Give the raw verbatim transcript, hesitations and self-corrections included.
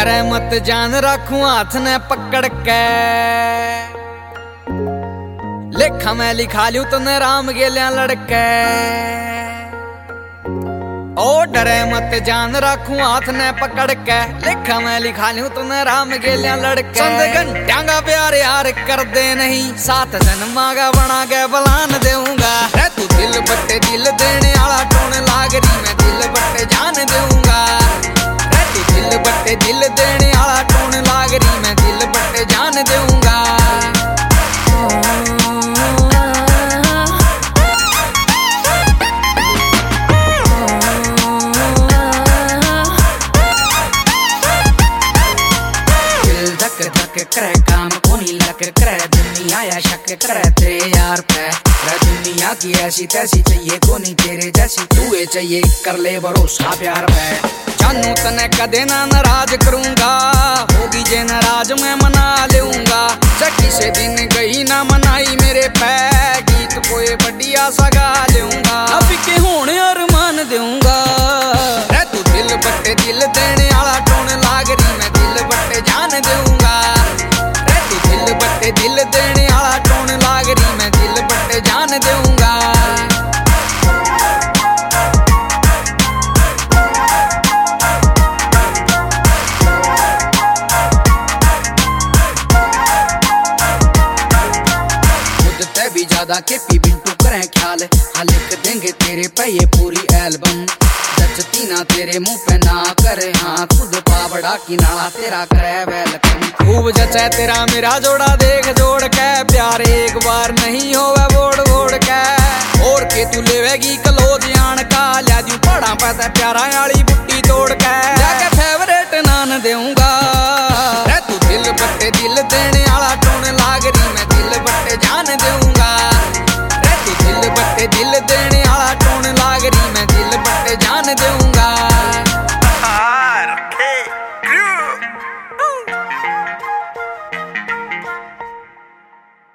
डरे मत जान रखूं हाथ ने पकड़ के, लेखा मैं लिखा लू तने राम गेलिया लड़के। ओ डरे मत जान रखूं हाथ ने पकड़ के, लेखा मैं लिखा लू तने राम गेलिया लड़के। चंद घंटिया का प्यार यार कर दे नहीं, सात जन्मा का बना के बलान देऊंगा। रे तू दिल बट्टे दिल देने आला टोन लागरी, मैं दिल बट्टे जान देऊंगा। रे तू दिल बट्टे दिल देने आला टोन लागरी, मैं दिल बट्टे जान देऊंगा। करे काम कोनी लक करे, दुनिया या शक करे तेरे यार पे। दुनिया की ऐसी तैसी चाहिए कोनी तेरे जैसी, तू ये चाहिए कर ले भरोसा प्यार पे। जानू तने कदे ना नाराज करूंगा, होगी जे नाराज मैं मना लूंगा। चक्की से दिन गई ना मनाई मेरे पे, गीत कोई बढ़िया सा गा लूंगा। अब के होने अरमान दूंगा। रे तू दिल बट्टे दिल देने आला टोन लागरी, मैं दिल बट्टे जान दूंगा। दिल बट्टे दिल देने आला टोन लागरी, मैं दिल बट्टे जान दूंगा। खुद ते भी ज्यादा के पी बिंटू करें ख्याल, हाँ लिख देंगे तेरे पे ये पूरी एल्बम। जचती ना तेरे मुंह पे ना करे हाँ, खुद पावड़ा की नाला तेरा करे वेलकम। खूब जचा तेरा मेरा जोड़ा देख जोड़ के, प्यार एक बार नहीं होवे बोड़ बोड़ के। और के तू लेवेगी कलोज आन का, ल्या दू पहाड़ा पे प्यारा वाली बुट्टी तोड़ के, जाके फेवरेट नान देऊंगा। रे तू दिल बट्टे दिल देने